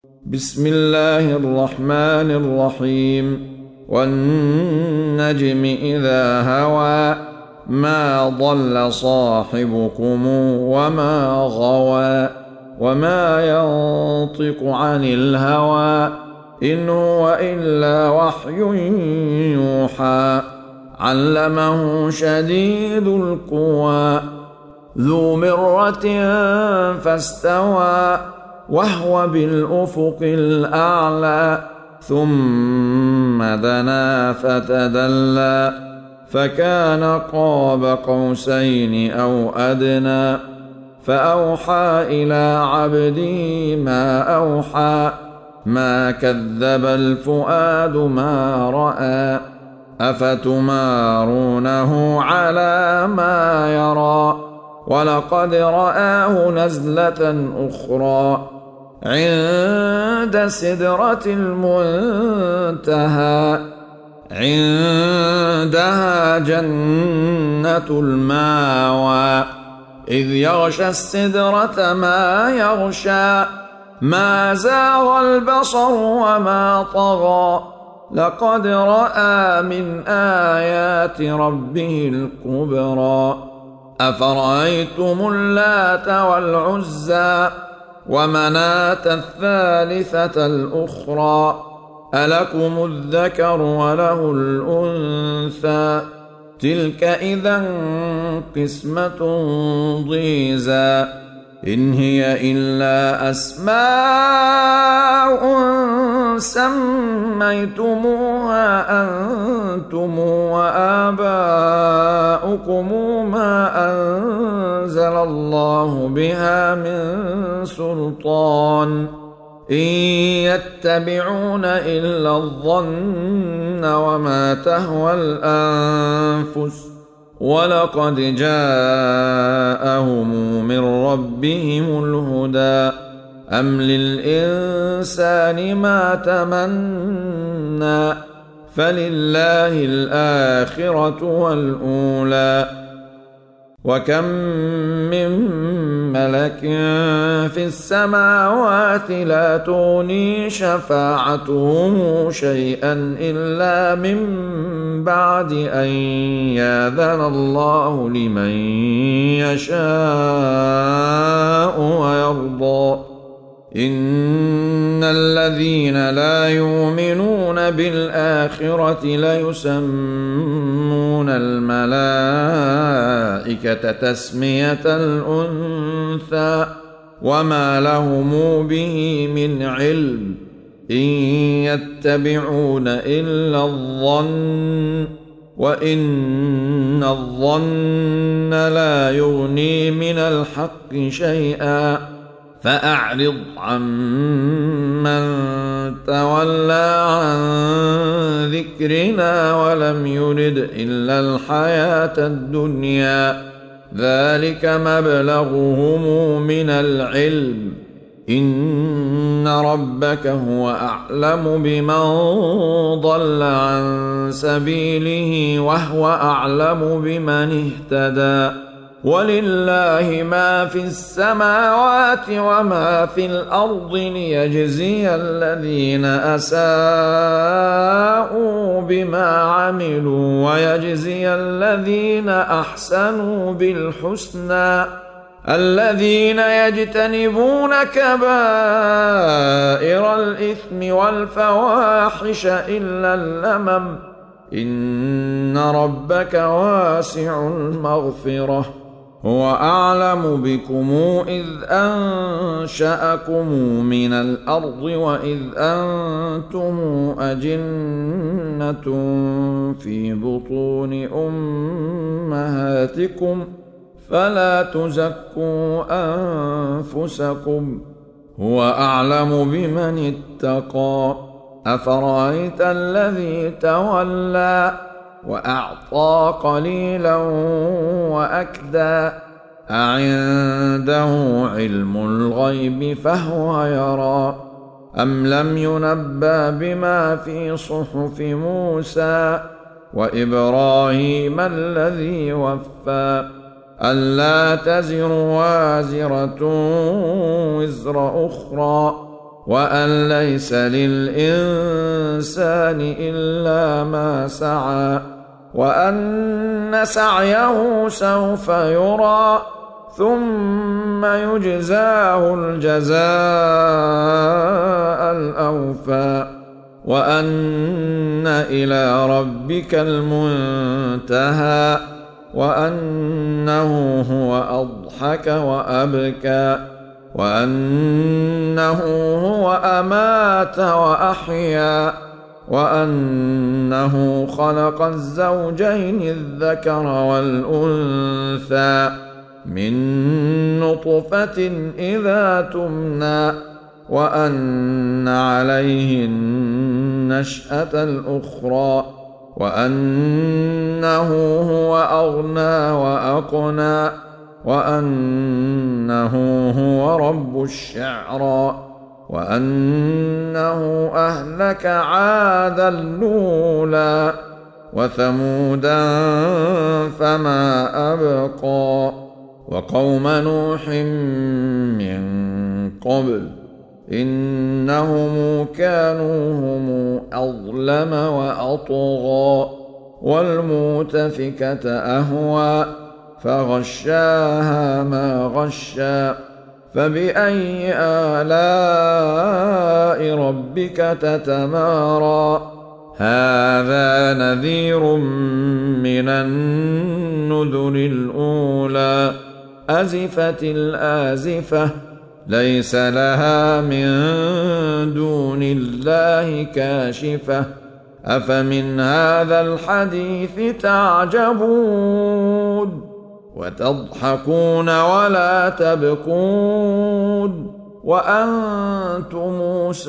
بسم الله الرحمن الرحيم والنجم إذا هوى ما ضل صاحبكم وما غوى وما ينطق عن الهوى إن هو إلا وحي يوحى علمه شديد القوى ذو مرة فاستوى وهو بالأفق الأعلى ثم دنا فتدلى فكان قاب قوسين أو أدنى فأوحى إلى عبده ما أوحى ما كذب الفؤاد ما رأى أفتمارونه على ما يرى ولقد رآه نزلة أخرى عند سدرة المنتهى عندها جنة الماوى إذ يغشى السدرة ما يغشى ما زاغ البصر وما طغى لقد رأى من آيات ربه الكبرى أفرأيتم اللات والعزى ومناة الثالثة الأخرى ألكم الذكر وله الأنثى تلك إذا قسمة ضيزى إن هي إلا أسماء سميتموها أنتم وآباؤكم ما أنزل الله بها من سلطان إن يتبعون إلا الظن وما تهوى الأنفس ولقد جاءهم من ربهم الهدى أم للإنسان ما تمنى فلله الآخرة والأولى وكم من ملك في السماوات لا تغني شفاعتهم شيئا إلا من بعد أن يأذن الله لمن يشاء ويرضى إن الذين لا يؤمنون بالآخرة ليسمون الملائكة تسمية الأنثى وما لهم به من علم إن يتبعون إلا الظن وإن الظن لا يغني من الحق شيئا فأعرض عمن تولى عن ذكرنا ولم يرد إلا الحياة الدنيا ذلك مبلغهم من العلم إن ربك هو أعلم بمن ضل عن سبيله وهو أعلم بمن اهتدى ولله ما في السماوات وما في الأرض ليجزي الذين أساءوا بما عملوا ويجزي الذين أحسنوا بالحسنى الذين يجتنبون كبائر الإثم والفواحش إلا اللمم إن ربك واسع المغفرة هو أعلم بكم إذ أنشأكم من الأرض وإذ أنتم أجنة في بطون أمهاتكم فلا تزكوا أنفسكم هو أعلم بمن اتقى أفرأيت الذي تولى وأعطى قليلا وأكدى أعنده علم الغيب فهو يرى أم لم ينبأ بما في صحف موسى وإبراهيم الذي وفى ألا تزر وازرة وزر أخرى وأن ليس للإنسان إلا ما سعى وأن سعيه سوف يرى ثم يجزاه الجزاء الأوفى وأن إلى ربك المنتهى وأنه هو أضحك وأبكى وأنه هو أمات وأحيا وأنه خلق الزوجين الذكر والأنثى من نطفة إذا تمنى وأن عليه النشأة الأخرى وأنه هو أغنى وأقنى وأنه هو رب الشعرى وأنه أهلك عادا الأولى وثمودا فما أبقى وقوم نوح من قبل إنهم كانوا هم أظلم وأطغى والمؤتفكة أهوى فغشاها ما غشى فبأي آلاء ربك تتمارى هذا نذير من النذر الأولى أزفت الآزفة ليس لها من دون الله كاشفة أفمن هذا الحديث تعجبون وتضحكون ولا تبكون وأنتم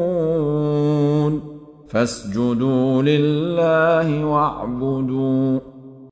سامدون فاسجدوا لله واعبدوا